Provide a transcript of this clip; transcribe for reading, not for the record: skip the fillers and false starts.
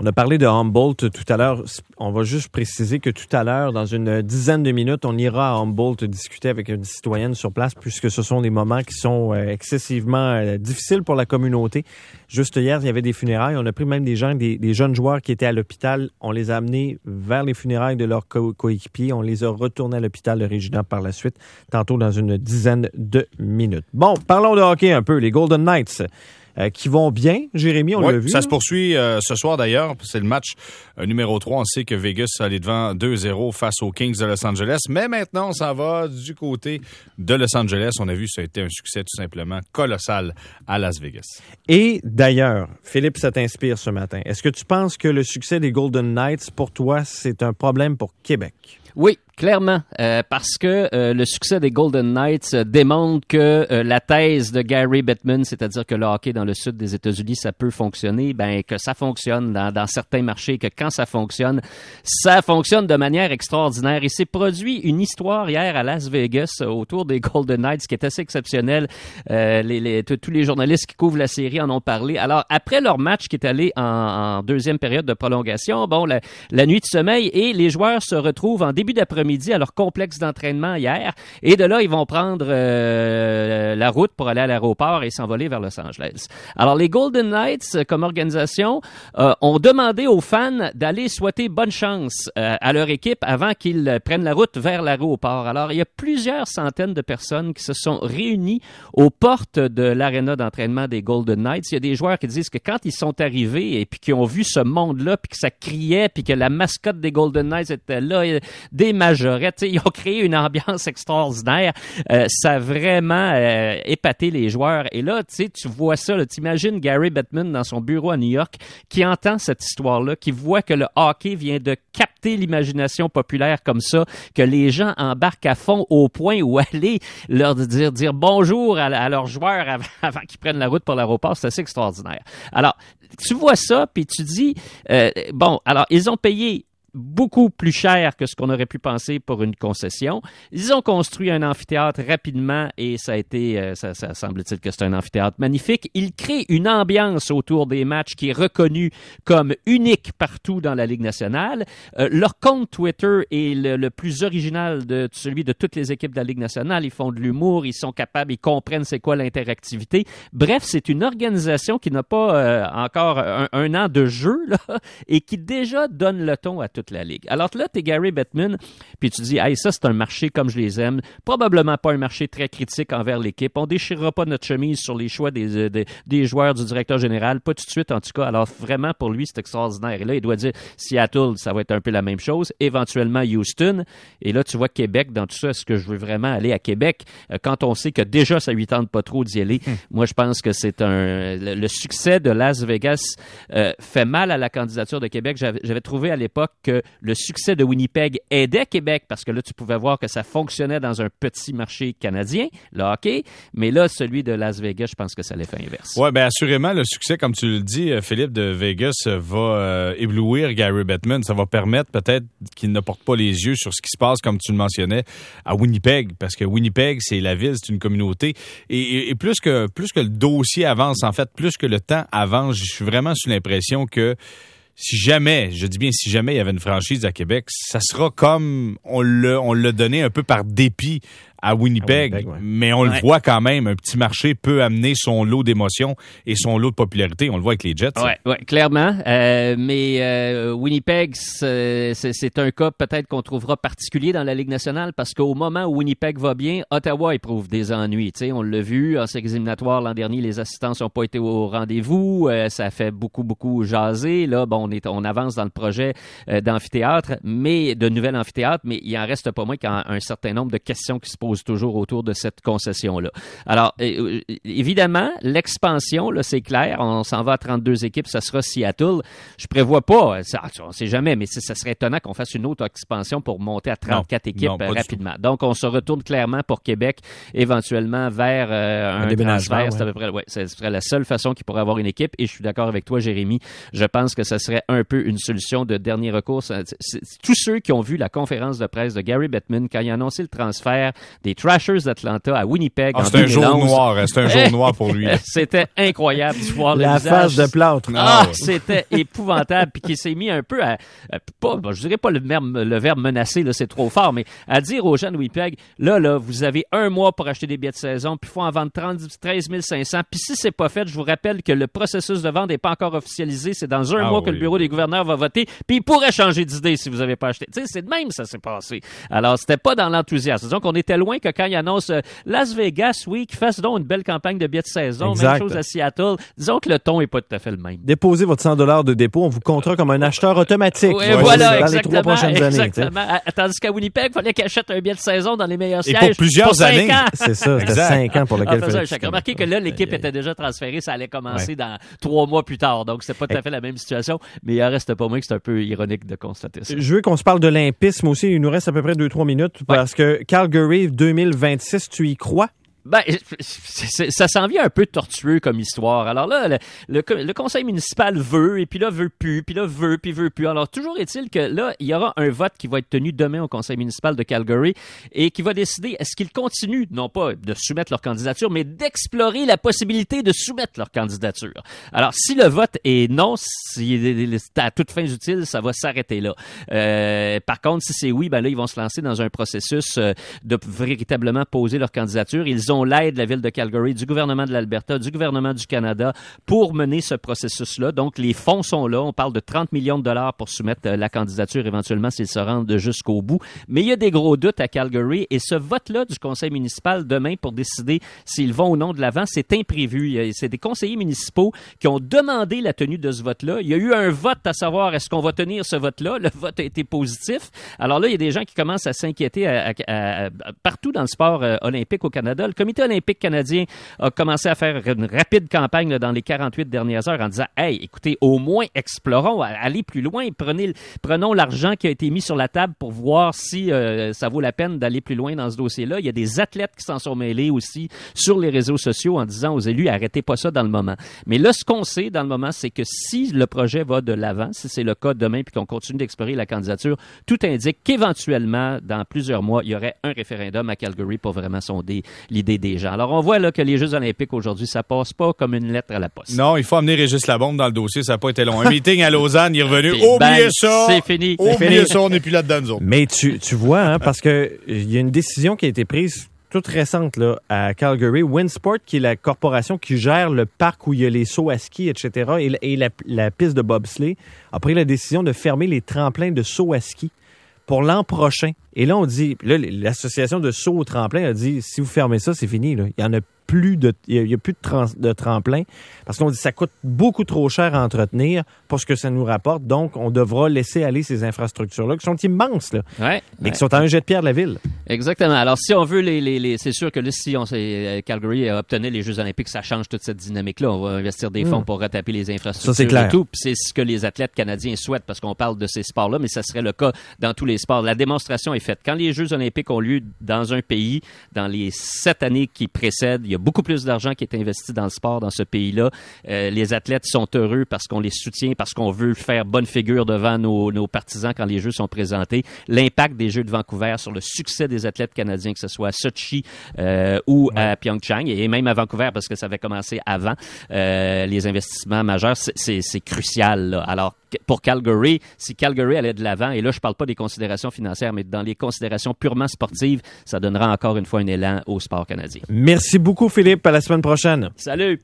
On a parlé de Humboldt tout à l'heure. On va juste préciser que tout à l'heure, dans une dizaine de minutes, on ira à Humboldt discuter avec une citoyenne sur place puisque ce sont des moments qui sont excessivement difficiles pour la communauté. Juste hier, il y avait des funérailles. On a pris même des jeunes joueurs qui étaient à l'hôpital. On les a amenés vers les funérailles de leurs coéquipiers. On les a retournés à l'hôpital de Regina par la suite, tantôt dans une dizaine de minutes. Bon, parlons de hockey un peu. Les Golden Knights qui vont bien. Jérémy, on l'a vu. Ça se poursuit ce soir d'ailleurs. C'est le match numéro 3. On sait que Vegas allait devant 2-0 face aux Kings de Los Angeles. Mais maintenant, on s'en va du côté de Los Angeles. On a vu que ça a été un succès tout simplement colossal à Las Vegas. Et d'ailleurs, Philippe, ça t'inspire ce matin. Est-ce que tu penses que le succès des Golden Knights, pour toi, c'est un problème pour Québec? Oui, clairement, parce que le succès des Golden Knights démontre que la thèse de Gary Bettman, c'est-à-dire que le hockey dans le sud des États-Unis, ça peut fonctionner, que ça fonctionne dans certains marchés, que quand ça fonctionne de manière extraordinaire. Et s'est produit une histoire hier à Las Vegas autour des Golden Knights qui est assez exceptionnelle. Tous les journalistes qui couvrent la série en ont parlé. Alors, après leur match qui est allé en deuxième période de prolongation, la nuit de sommeil, et les joueurs se retrouvent en début d'après-midi à leur complexe d'entraînement hier. Et de là, ils vont prendre la route pour aller à l'aéroport et s'envoler vers Los Angeles. Alors, les Golden Knights, comme organisation, ont demandé aux fans d'aller souhaiter bonne chance à leur équipe avant qu'ils prennent la route vers l'aéroport. Alors, il y a plusieurs centaines de personnes qui se sont réunies aux portes de l'aréna d'entraînement des Golden Knights. Il y a des joueurs qui disent que quand ils sont arrivés et puis qu'ils ont vu ce monde-là, puis que ça criait, puis que la mascotte des Golden Knights était là, des majorettes, ils ont créé une ambiance extraordinaire. Ça a vraiment épaté les joueurs. Et là, tu vois ça, t'imagines Gary Bettman dans son bureau à New York qui entend cette histoire-là, qui voit que le hockey vient de capter l'imagination populaire comme ça, que les gens embarquent à fond au point où aller leur dire bonjour à leurs joueurs avant qu'ils prennent la route pour l'aéroport. C'est assez extraordinaire. Alors, tu vois ça, puis tu dis, alors, ils ont payé beaucoup plus cher que ce qu'on aurait pu penser pour une concession. Ils ont construit un amphithéâtre rapidement et ça a été, ça semble-t-il que c'est un amphithéâtre magnifique. Ils créent une ambiance autour des matchs qui est reconnue comme unique partout dans la Ligue nationale. Leur compte Twitter est le plus original de celui de toutes les équipes de la Ligue nationale. Ils font de l'humour, ils sont capables, ils comprennent c'est quoi l'interactivité. Bref, c'est une organisation qui n'a pas encore un an de jeu là, et qui déjà donne le ton à toute la Ligue. Alors là, t'es Gary Bettman, puis tu dis, hey, ça, c'est un marché comme je les aime. Probablement pas un marché très critique envers l'équipe. On déchirera pas notre chemise sur les choix des joueurs du directeur général. Pas tout de suite, en tout cas. Alors, vraiment, pour lui, c'est extraordinaire. Et là, il doit dire, Seattle, ça va être un peu la même chose. Éventuellement, Houston. Et là, tu vois Québec dans tout ça. Est-ce que je veux vraiment aller à Québec? Quand on sait que déjà, ça lui tente pas trop d'y aller. Moi, je pense que c'est le succès de Las Vegas fait mal à la candidature de Québec. J'avais trouvé à l'époque que le succès de Winnipeg aidait Québec parce que là, tu pouvais voir que ça fonctionnait dans un petit marché canadien, le hockey. Mais là, celui de Las Vegas, je pense que ça l'effet inverse. Oui, bien assurément, le succès, comme tu le dis, Philippe, de Vegas va éblouir Gary Bettman. Ça va permettre peut-être qu'il ne porte pas les yeux sur ce qui se passe, comme tu le mentionnais, à Winnipeg. Parce que Winnipeg, c'est la ville, c'est une communauté. Et plus que le dossier avance, en fait, plus que le temps avance, je suis vraiment sous l'impression que si jamais, je dis bien si jamais il y avait une franchise à Québec, ça sera comme on l'a donné un peu par dépit à Winnipeg, ouais. Mais on le voit quand même, un petit marché peut amener son lot d'émotions et son lot de popularité. On le voit avec les Jets. Oui, clairement. Mais Winnipeg, c'est un cas peut-être qu'on trouvera particulier dans la Ligue nationale parce qu'au moment où Winnipeg va bien, Ottawa éprouve des ennuis. T'sais, on l'a vu en séries éliminatoires l'an dernier, les assistants n'ont pas été au rendez-vous. Ça fait beaucoup jaser. Là, on avance dans le projet d'amphithéâtre, de nouvel amphithéâtre, mais il en reste pas moins qu'il y a un certain nombre de questions qui se posent toujours autour de cette concession-là. Alors, évidemment, l'expansion, là, c'est clair, on s'en va à 32 équipes, ça sera Seattle. Je prévois pas, on sait jamais, mais ça serait étonnant qu'on fasse une autre expansion pour monter à 34 équipes rapidement. Donc, on se retourne clairement pour Québec, éventuellement vers un transfert. Ouais. C'est à peu près, ce serait la seule façon qu'il pourrait avoir une équipe, et je suis d'accord avec toi, Jérémy. Je pense que ça serait un peu une solution de dernier recours. Tous ceux qui ont vu la conférence de presse de Gary Bettman quand il a annoncé le transfert des Thrashers d'Atlanta à Winnipeg en C'était 2011. un jour noir. C'était un jour noir pour lui. C'était incroyable de voir le La visage. face de plâtre. C'était épouvantable. Puis qui s'est mis un peu je dirais pas le verbe menacer, là, c'est trop fort, mais à dire aux gens de Winnipeg, là, vous avez un mois pour acheter des billets de saison, puis il faut en vendre 13 500. Puis si c'est pas fait, je vous rappelle que le processus de vente n'est pas encore officialisé. C'est dans un mois que le bureau des gouverneurs va voter, puis il pourrait changer d'idée si vous n'avez pas acheté. Tu sais, c'est de même ça s'est passé. Alors, c'était pas dans l'enthousiasme. Disons qu'on était loin que quand ils annoncent Las Vegas, oui, qu'ils fassent donc une belle campagne de billets de saison. Exact. Même chose à Seattle. Disons que le ton est pas tout à fait le même. Déposez votre 100$ de dépôt, on vous comptera comme un acheteur automatique. Oui, voilà, dans exactement, les 3 prochaines années. exactement. Tandis qu'à Winnipeg, il fallait qu'ils achètent un billet de saison dans les meilleurs Et sièges. pour plusieurs 5 années. ans. C'est ça, c'était Exact. 5 ans pour lequel il fallait. J'ai remarqué que là, l'équipe était déjà transférée, ça allait commencer dans 3 mois plus tard. Donc, c'est pas tout à fait la même situation, mais il en reste pas moins que c'est un peu ironique de constater ça. Je veux qu'on se parle de l'olympisme aussi. Il nous reste à peu près 2-3 minutes parce que Calgary 2026, tu y crois? Ben, ça s'en vient un peu tortueux comme histoire. Alors là, le conseil municipal veut, et puis là, veut plus, puis là, veut, puis veut plus. Alors, toujours est-il que là, il y aura un vote qui va être tenu demain au conseil municipal de Calgary et qui va décider est-ce qu'ils continuent, non pas de soumettre leur candidature, mais d'explorer la possibilité de soumettre leur candidature. Alors, si le vote est non, si à toute fin utile, ça va s'arrêter là. Par contre, si c'est oui, ben là, ils vont se lancer dans un processus de véritablement poser leur candidature. Ils ont l'aide de la ville de Calgary, du gouvernement de l'Alberta, du gouvernement du Canada pour mener ce processus-là. Donc, les fonds sont là. On parle de 30 millions de dollars pour soumettre la candidature éventuellement s'ils se rendent jusqu'au bout. Mais il y a des gros doutes à Calgary et ce vote-là du conseil municipal demain pour décider s'ils vont ou non de l'avant, c'est imprévu. C'est des conseillers municipaux qui ont demandé la tenue de ce vote-là. Il y a eu un vote à savoir est-ce qu'on va tenir ce vote-là. Le vote a été positif. Alors là, il y a des gens qui commencent à s'inquiéter partout dans le sport olympique au Canada. Le comité olympique canadien a commencé à faire une rapide campagne là, dans les 48 dernières heures en disant « Hey, écoutez, au moins explorons, allez plus loin, prenons l'argent qui a été mis sur la table pour voir si ça vaut la peine d'aller plus loin dans ce dossier-là. » Il y a des athlètes qui s'en sont mêlés aussi sur les réseaux sociaux en disant aux élus « Arrêtez pas ça dans le moment. » Mais là, ce qu'on sait dans le moment, c'est que si le projet va de l'avant, si c'est le cas demain puis qu'on continue d'explorer la candidature, tout indique qu'éventuellement, dans plusieurs mois, il y aurait un référendum à Calgary pour vraiment sonder l'idée des gens. Alors, on voit là que les Jeux olympiques aujourd'hui, ça passe pas comme une lettre à la poste. Non, il faut amener Régis Labombe dans le dossier, ça n'a pas été long. Un meeting à Lausanne, il est revenu. Et Oubliez bang, ça! c'est fini. Oubliez ça, on n'est plus là-dedans, nous autres. Mais tu vois, hein, parce que il y a une décision qui a été prise toute récente là, à Calgary. Winsport, qui est la corporation qui gère le parc où il y a les sauts à ski, etc., et la piste de bobsleigh, a pris la décision de fermer les tremplins de sauts à ski pour l'an prochain. Et là, on dit, là, l'association de sauts au tremplin a dit, si vous fermez ça, c'est fini. Là. Il y en a plus il y a plus de tremplin parce qu'on dit que ça coûte beaucoup trop cher à entretenir pour ce que ça nous rapporte. Donc, on devra laisser aller ces infrastructures-là qui sont immenses, là, mais qui sont à un jet de pierre de la ville. Exactement. Alors, si on veut c'est sûr que là, si Calgary obtenait les Jeux olympiques, ça change toute cette dynamique-là. On va investir des fonds pour retaper les infrastructures. Ça, c'est clair. Et tout. Puis c'est ce que les athlètes canadiens souhaitent parce qu'on parle de ces sports-là, mais ça serait le cas dans tous les sports. La démonstration est faite. Quand les Jeux olympiques ont lieu dans un pays, dans les 7 années qui précèdent, il y a beaucoup plus d'argent qui est investi dans le sport dans ce pays-là. Les athlètes sont heureux parce qu'on les soutient, parce qu'on veut faire bonne figure devant nos partisans quand les Jeux sont présentés. L'impact des Jeux de Vancouver sur le succès des athlètes canadiens, que ce soit à Sochi ou à Pyeongchang, et même à Vancouver parce que ça avait commencé avant, les investissements majeurs, c'est crucial, là. Alors, pour Calgary, si Calgary allait de l'avant, et là, je parle pas des considérations financières, mais dans les considérations purement sportives, ça donnera encore une fois un élan au sport canadien. Merci beaucoup, Philippe. À la semaine prochaine. Salut!